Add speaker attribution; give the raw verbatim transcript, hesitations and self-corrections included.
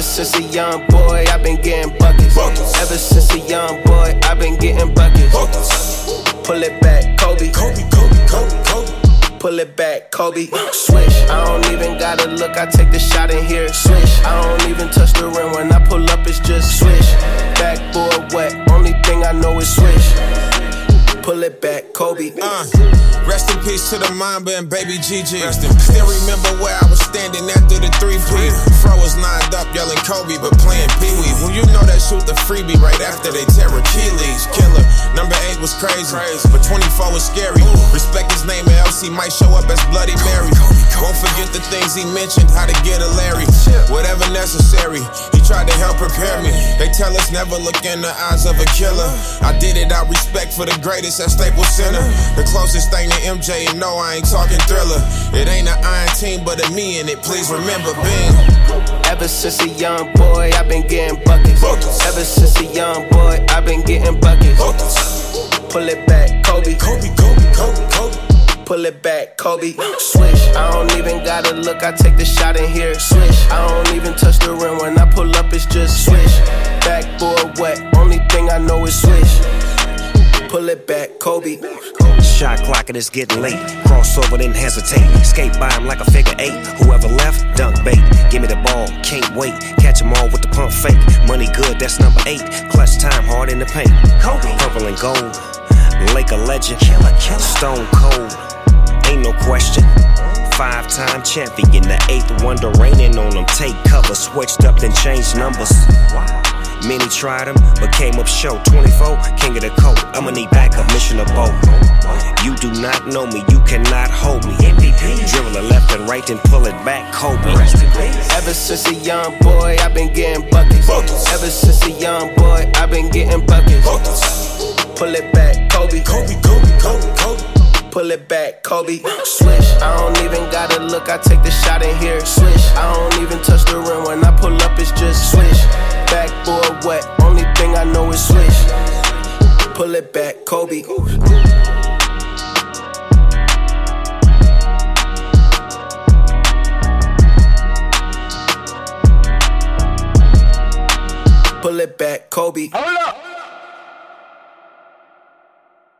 Speaker 1: since a young boy, I've been getting buckets. buckets. Ever since a young boy, I've been getting buckets. buckets. Pull it back, Kobe. Kobe, Kobe, Kobe, Kobe. Pull it back, Kobe. Swish. I don't even gotta look, I take the shot in here. Swish. I don't even touch the rim when I pull up, it's just swish. Backboard wet, only thing I know is swish. Pull it back, Kobe.
Speaker 2: Uh, rest in peace to the Mamba and baby Gigi. Still remember where I was standing after the three P. Fro was lined up yelling Kobe, but playing Pee Wee. Well, you know that shoot the freebie right after they tear Achilles. Killer. Number eight was crazy, but twenty-four was scary. Respect his name, or else he might show up as Bloody Mary. Won't forget the things he mentioned, how to get a Larry. Whatever necessary, he tried to help prepare me. They tell us never look in the eyes of a killer. I did it out respect for the greatest at Staples Center. The closest thing to M J, and no, I ain't talking Thriller. It ain't an iron team, but a me in it. Please remember, Bing.
Speaker 1: Ever since a young boy, I've been getting buckets. buckets. Ever since a young boy, I've been getting buckets. buckets. Pull it back, Kobe. Kobe, Kobe, Kobe, Kobe. Pull it back, Kobe. Swish. I don't even gotta look, I take the shot in here. Swish. I don't even touch the rim when I pull up, it's just swish. Backboard wet, only thing I know is swish. Pull it back, Kobe.
Speaker 3: Shot clock and it's getting late. Crossover, then hesitate. Skate by him like a figure eight. Whoever left, dunk bait. Give me the ball, can't wait. Catch them all with the pump fake. Money good, that's number eight. Clutch time, hard in the paint. Kobe. Purple and gold. Laker legend. Killer, killer. Stone cold. Ain't no question. Five-time champion. The eighth wonder raining on them. Take cover. Switched up, then changed numbers. Wow. Many tried him, but came up short. twenty-four, king of the coat. I'ma need backup, mission of both. You do not know me, you cannot hold me. M V P. Dribble it left and right, then pull it back, Kobe.
Speaker 1: Ever since a young boy, I've been getting buckets. buckets. Ever since a young boy, I've been getting buckets. buckets. Pull it back, Kobe. Kobe, Kobe, Kobe, Kobe. Pull it back, Kobe. Swish. I don't even gotta look, I take the shot in here. Swish. I don't even touch the rim when I pull up, it's just swish. Backboard wet, only thing I know is swish. Pull it back, Kobe. Pull it back, Kobe. Hold up.